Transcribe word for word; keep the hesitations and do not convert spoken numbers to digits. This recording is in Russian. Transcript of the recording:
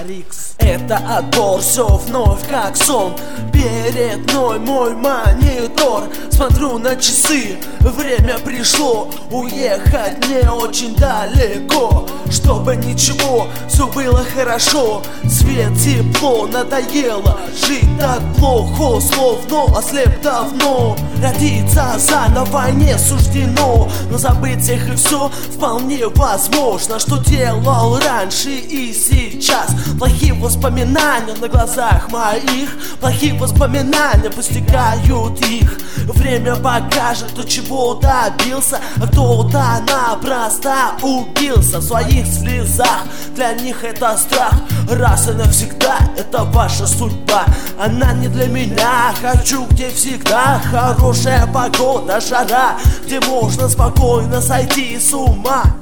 Арикс. Это отбор, все вновь как сон. Перед мной мой монитор. Смотрю на часы, время пришло. Уехать не очень далеко, чтобы ничего, все было хорошо. Свет, тепло, надоело жить так плохо, словно ослеп давно. Родиться заново не суждено, но забыть их и все вполне возможно. Что делал раньше и сейчас. Плохие воспоминания на глазах моих, плохие воспоминания постигают их. Время покажет, кто чего добился, а кто-то напросто убился в своих слезах. Для них это страх, раз и навсегда. Это ваша судьба, она не для меня. Хочу, где всегда хорошая погода, жара, где можно спокойно сойти с ума.